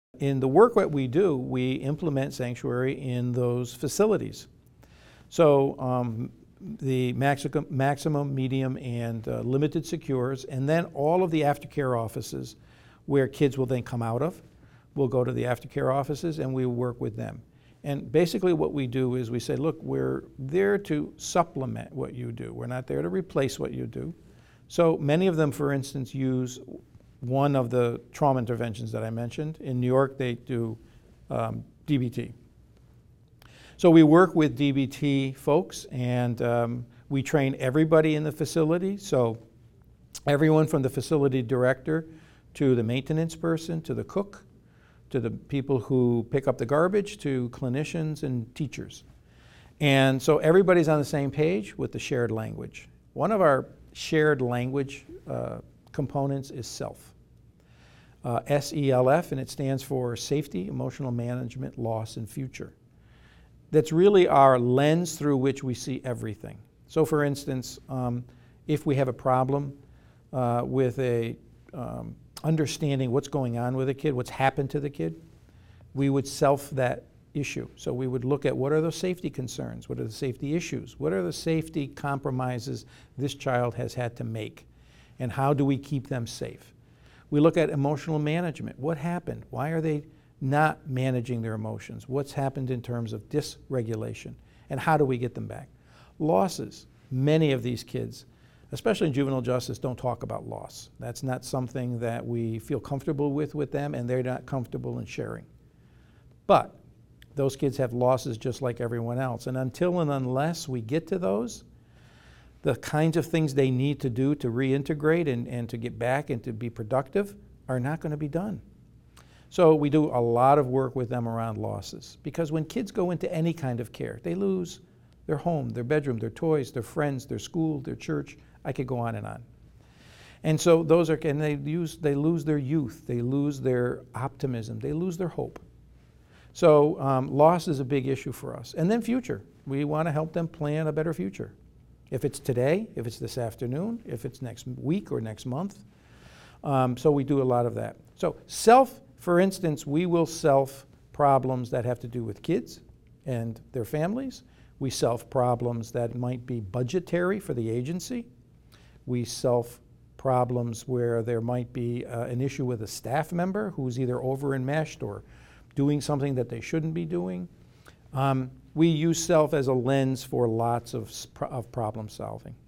In the work that we do, we implement sanctuary in those facilities. So the maximum, medium, and limited secures, and then all of the aftercare offices where kids will then come out of. We'll go to the aftercare offices and we work with them. And basically what we do is we say, look, we're there to supplement what you do. We're not there to replace what you do. So many of them, for instance, use one of the trauma interventions that I mentioned. In New York, they do DBT. So we work with DBT folks, and we train everybody in the facility. So everyone from the facility director to the maintenance person, to the cook, to the people who pick up the garbage, to clinicians and teachers. And so everybody's on the same page with the shared language. One of our shared language components is SELF. SELF, and it stands for Safety, Emotional Management, Loss, and Future. That's really our lens through which we see everything. So for instance, if we have a problem with understanding what's going on with a kid, what's happened to the kid, we would self that issue. So we would look at what are the safety concerns, what are the safety issues, what are the safety compromises this child has had to make, and how do we keep them safe? We look at emotional management. What happened? Why are they not managing their emotions? What's happened in terms of dysregulation? And how do we get them back? Losses. Many of these kids, especially in juvenile justice, don't talk about loss. That's not something that we feel comfortable with them, and they're not comfortable in sharing. But those kids have losses just like everyone else. And until and unless we get to those, the kinds of things they need to do to reintegrate and to get back and to be productive are not going to be done. So we do a lot of work with them around losses, because when kids go into any kind of care, they lose their home, their bedroom, their toys, their friends, their school, their church. I could go on and on. And so those are, and they lose their youth, they lose their optimism, they lose their hope. So loss is a big issue for us. And then future. We want to help them plan a better future. If it's today, if it's this afternoon, if it's next week or next month. So we do a lot of that. So self, for instance, we will self problems that have to do with kids and their families. We self problems that might be budgetary for the agency. We self problems where there might be an issue with a staff member who's either over-enmeshed or doing something that they shouldn't be doing. We use self as a lens for lots of problem solving.